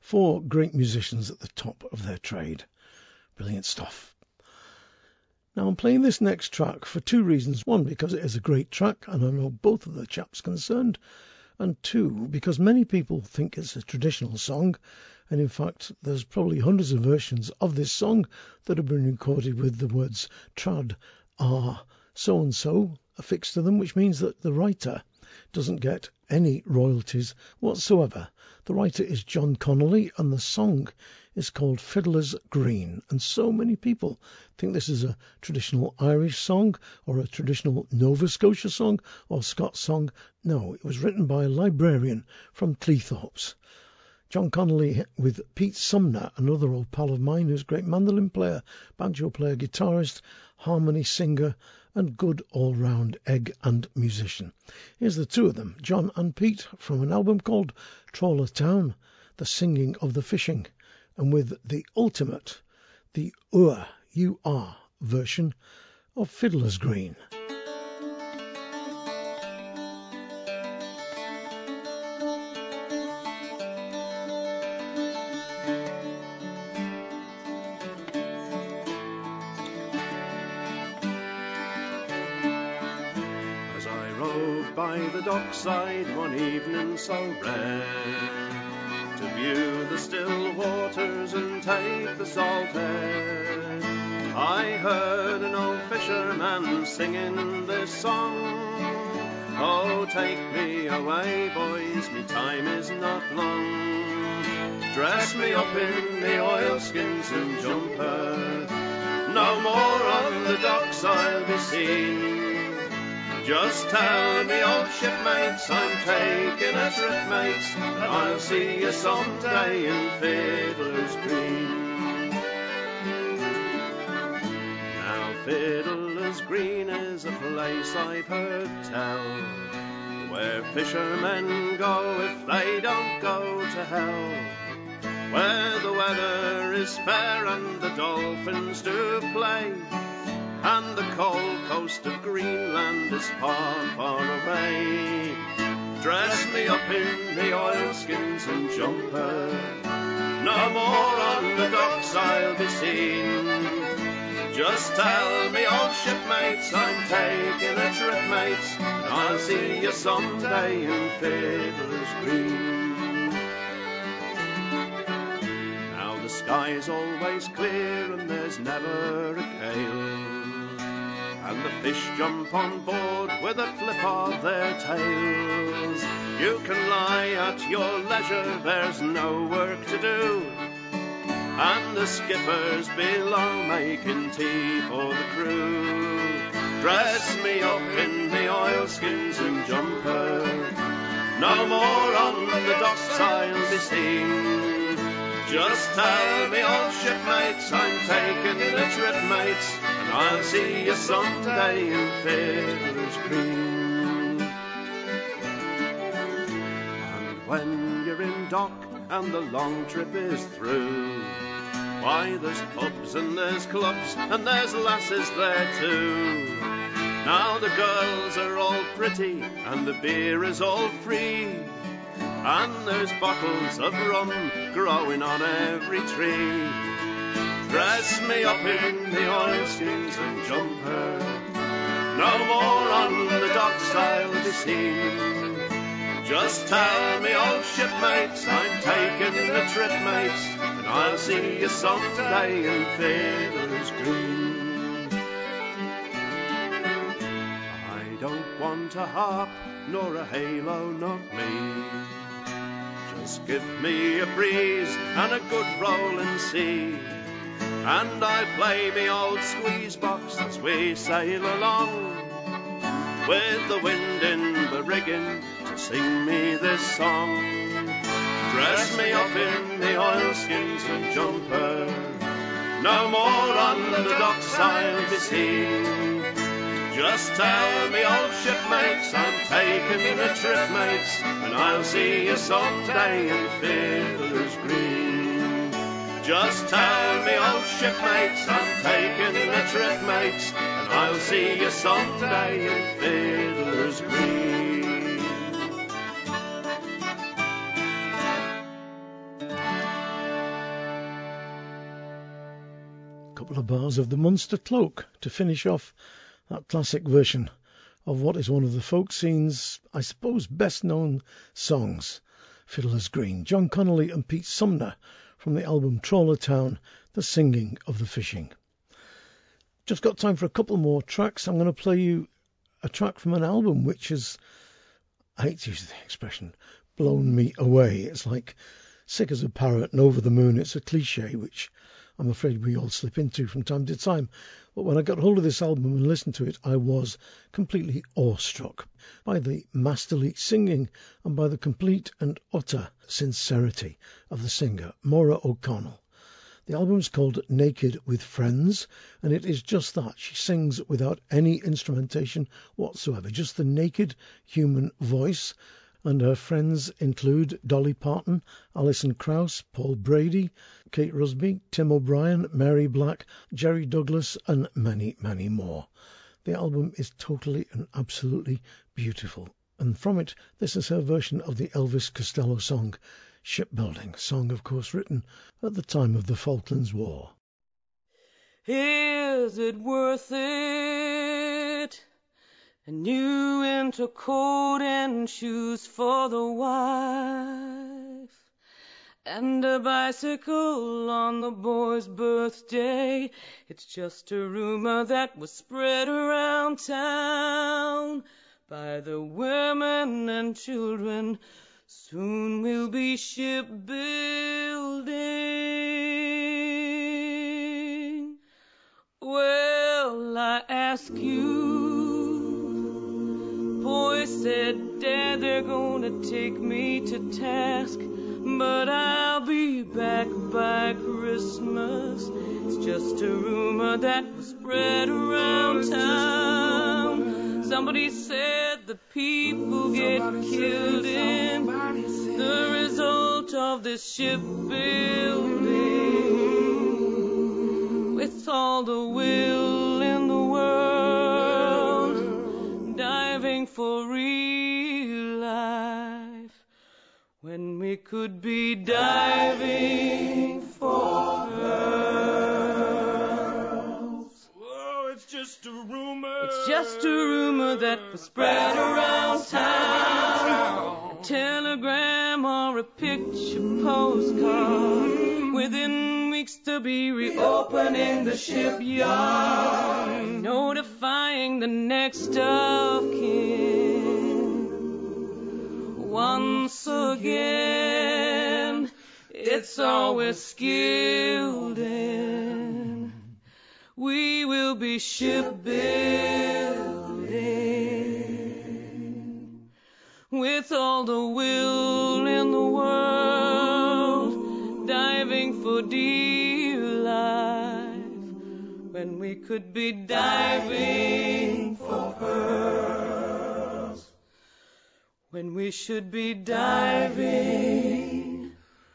Four great musicians at the top of their trade. Brilliant stuff. Now I'm playing this next track for two reasons. One, because it is a great track and I know both of the chaps concerned. And two, because many people think it's a traditional song. And in fact, there's probably hundreds of versions of this song that have been recorded with the words trad, ah, so-and-so affixed to them, which means that the writer doesn't get any royalties whatsoever. The writer is John Connolly and the song is called Fiddler's Green. And so many people think this is a traditional Irish song or a traditional Nova Scotia song or Scots song. No, it was written by a librarian from Cleethorpes. John Connolly with Pete Sumner, another old pal of mine who's a great mandolin player, banjo player, guitarist, harmony singer and good all-round egg and musician. Here's the two of them, John and Pete, from an album called Trawler Town, The Singing of the Fishing, and with the ultimate, the Ur, U R version of Fiddler's Green. By the dockside one evening so rare, to view the still waters and take the salt air, I heard an old fisherman singing this song. Oh, take me away, boys, me time is not long. Dress me up in me oilskins and jumper, no more on the docks I'll be seen. Just tell me, old shipmates, I'm taking a trip, mates, and I'll see you someday in Fiddler's Green. Now Fiddler's Green is a place I've heard tell, where fishermen go if they don't go to hell, where the weather is fair and the dolphins do play, and the cold coast of Greenland is far, far away. Dress me up in the oilskins and jumper, no more on the docks I'll be seen. Just tell me, old shipmates, I'm taking a trip, mates, and I'll see you someday in Fiddler's Green. Now the sky's always clear and there's never a gale, and the fish jump on board with a flip of their tails. You can lie at your leisure, there's no work to do, and the skippers below making tea for the crew. Dress me up in the oilskins and jumper, no more on the docks I'll be seen. Just tell me, old shipmates, I'm taking a trip, mates, and I'll see you someday in Fiddler's Green. And when you're in dock and the long trip is through, why, there's pubs and there's clubs and there's lasses there too. Now the girls are all pretty and the beer is all free, and there's bottles of rum growing on every tree. Dress me up in the oilskins and jumper, no more on the docks I'll be seen. Just tell me, old shipmates, I'm taking a trip, mates, and I'll see you someday in Fiddler's Green. I don't want a harp nor a halo, not me. Just give me a breeze and a good rolling sea, and I play me old squeeze box as we sail along, with the wind in the rigging to sing me this song. Dress me up in the oilskins and jumper, no more on the docks I'll be seen. Just tell me, old shipmates, I'm taking a trip, mates, and I'll see you someday in Fiddler's Green. Just tell me, old shipmates, I'm taking a trip, mates, and I'll see you someday in Fiddler's Green. couple of bars of the Munster Cloak to finish off that classic version of what is one of the folk scene's, I suppose, best-known songs, Fiddler's Green. John Connolly and Pete Sumner from the album Trawler Town, The Singing of the Fishing. Just got time for a couple more tracks. I'm going to play you a track from an album which has, I hate to use the expression, blown me away. It's like sick as a parrot and over the moon. It's a cliche which I'm afraid we all slip into from time to time. But when I got hold of this album and listened to it, I was completely awestruck by the masterly singing and by the complete and utter sincerity of the singer, Maura O'Connell. The album is called Naked with Friends, and it is just that. She sings without any instrumentation whatsoever, just the naked human voice. And her friends include Dolly Parton, Alison Krauss, Paul Brady, Kate Rusby, Tim O'Brien, Mary Black, Jerry Douglas, and many, many more. The album is totally and absolutely beautiful. And from it, this is her version of the Elvis Costello song, Shipbuilding, song, of course, written at the time of the Falklands War. Is it worth it? A new winter coat and shoes for the wife, and a bicycle on the boy's birthday. It's just a rumor that was spread around town by the women and children. Soon we'll be shipbuilding. Well, I ask you, boy said, Dad, they're gonna take me to task, but I'll be back by Christmas. It's just a rumor that was spread around town. Somebody said the people get killed in the result of this shipbuilding. With all the will in the world, diving for real life, when we could be diving for pearls. Whoa, it's just a rumor. It's just a rumor that was spread around town. A telegram or a picture postcard. Within weeks to be reopening the shipyard, notifying the next of kin. Once again, it's always Skilding. We will be shipbuilding. With all the will in the world, diving for dear life, when we could be diving for pearls, when we should be diving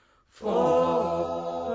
for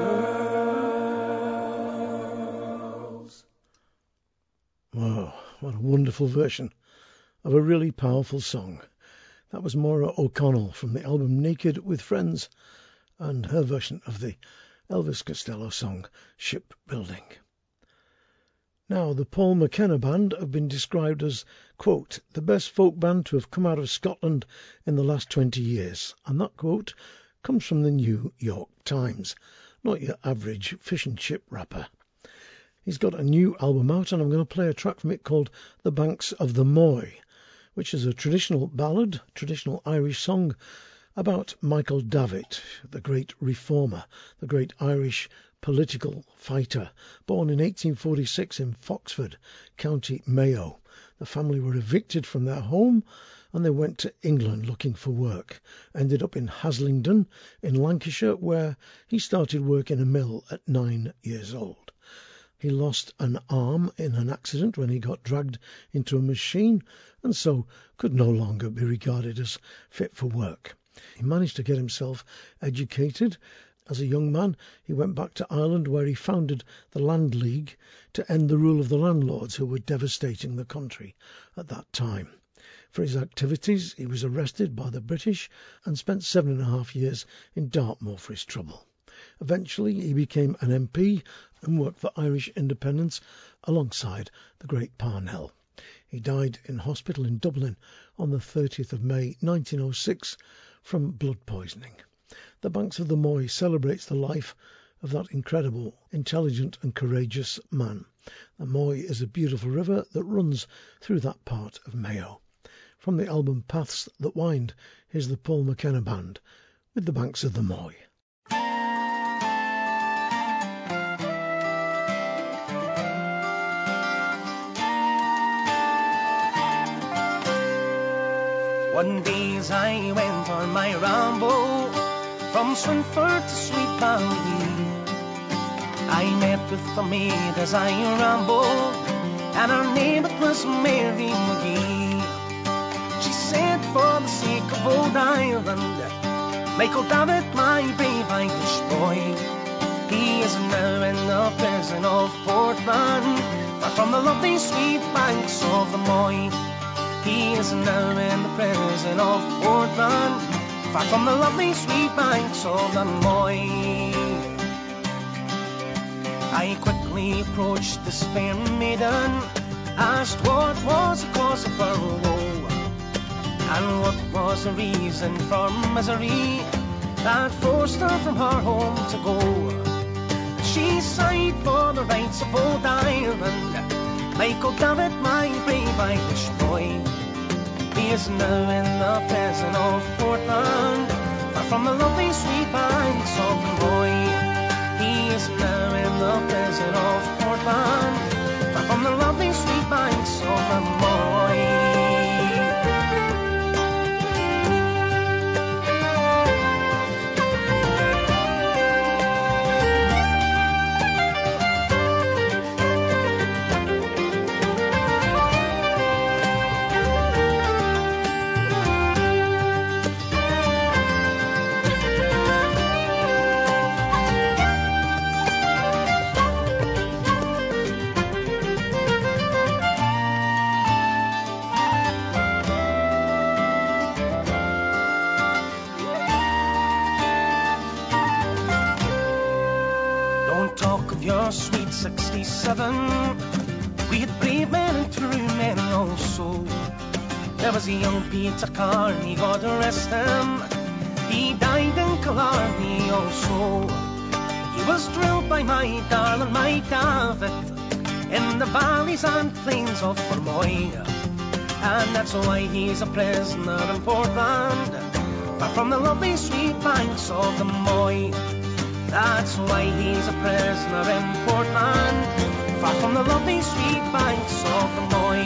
pearls. Wow, what a wonderful version of a really powerful song. That was Maura O'Connell from the album Naked with Friends, and her version of the Elvis Costello song Shipbuilding. Now, the Paul McKenna Band have been described as, quote, the best folk band to have come out of Scotland in the last twenty years, and that quote comes from the New York Times, not your average fish and chip rapper. He's got a new album out, and I'm going to play a track from it called The Banks of the Moy, which is a traditional ballad, traditional Irish song about Michael Davitt, the great reformer, the great Irish political fighter, born in eighteen forty-six in Foxford, County Mayo. The family were evicted from their home and they went to England looking for work. Ended up in Haslingden in Lancashire, where he started work in a mill at nine years old. He lost an arm in an accident when he got dragged into a machine and so could no longer be regarded as fit for work. He managed to get himself educated. As a young man, he went back to Ireland, where he founded the Land League to end the rule of the landlords who were devastating the country at that time. For his activities, he was arrested by the British and spent seven and a half years in Dartmoor for his trouble. Eventually he became an M P and worked for Irish independence alongside the great Parnell. He died in hospital in Dublin on the thirtieth of May nineteen oh six from blood poisoning. The Banks of the Moy celebrates the life of that incredible, intelligent and courageous man. The Moy is a beautiful river that runs through that part of Mayo. From the album Paths That Wind, here's the Paul McKenna Band with The Banks of the Moy. One day as I went on my ramble from Swinford to Sweet Valley, I met with a maid as I rambled, and her name it was Mary McGee. She said, for the sake of old Ireland, Michael Davitt, my brave Irish boy, he is now in the prison of Portland, far from the lovely sweet banks of the Moy. He is now in the prison of Portland, far from the lovely sweet banks of the Moy. I quickly approached this fair maiden, asked what was the cause of her woe, and what was the reason for misery that forced her from her home to go. She sighed for the rights of old Ireland, Michael Davitt, my brave Irish boy. He is now in the prison of Portland, far from the lovely sweet banks of the Moy. He is now in the prison of Portland, far from the lovely sweet banks of the Moy. Sweet sixty-seven, we had brave men and true men also. There was a young Peter Carney, God rest him, he died in Killarney also. He was drilled by my darling, my David, in the valleys and plains of Fermoy, and that's why he's a prisoner in Portland, far from the lovely sweet banks of the Moy. That's why he's a prisoner in Portland, far from the lovely sweet banks of the Moy.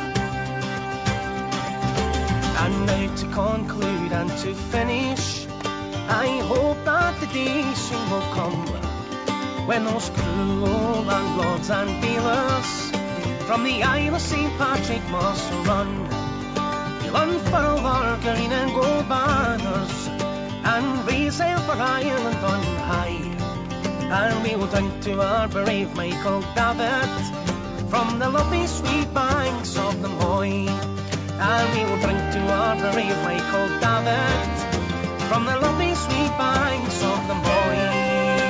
And now to conclude and to finish, I hope that the day soon will come when those cruel landlords and dealers from the Isle of Saint Patrick must run. You'll unfurl our green and gold banners and raise hell for Ireland on high, and we will drink to our brave Michael Davitt from the lovely sweet banks of the Moy. And we will drink to our brave Michael Davitt from the lovely sweet banks of the Moy.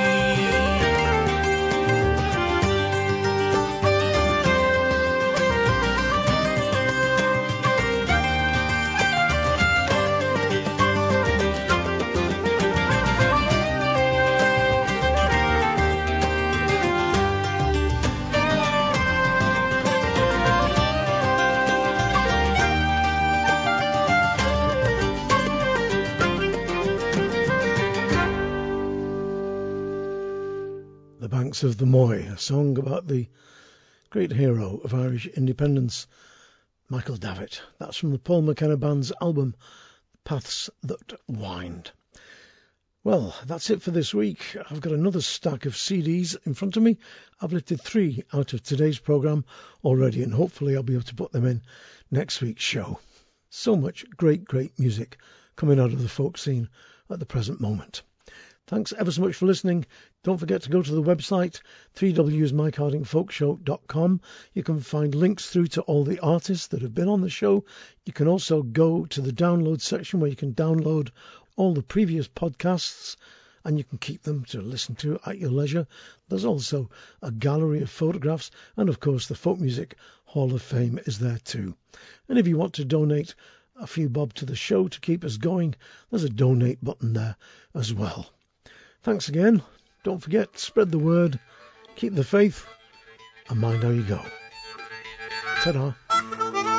Of the Moy, a song about the great hero of Irish independence, Michael Davitt. That's from the Paul McKenna Band's album Paths That Wind. Well, that's it for this week. I've got another stack of C Ds in front of me. I've lifted three out of today's programme already, and hopefully I'll be able to put them in next week's show. So much great, great music coming out of the folk scene at the present moment. Thanks ever so much for listening. Don't forget to go to the website, three w s mike harding folk show dot com. You can find links through to all the artists that have been on the show. You can also go to the download section where you can download all the previous podcasts and you can keep them to listen to at your leisure. There's also a gallery of photographs, and of course the Folk Music Hall of Fame is there too. And if you want to donate a few bob to the show to keep us going, there's a donate button there as well. Thanks again. Don't forget, spread the word, keep the faith, and mind how you go. Ta-da.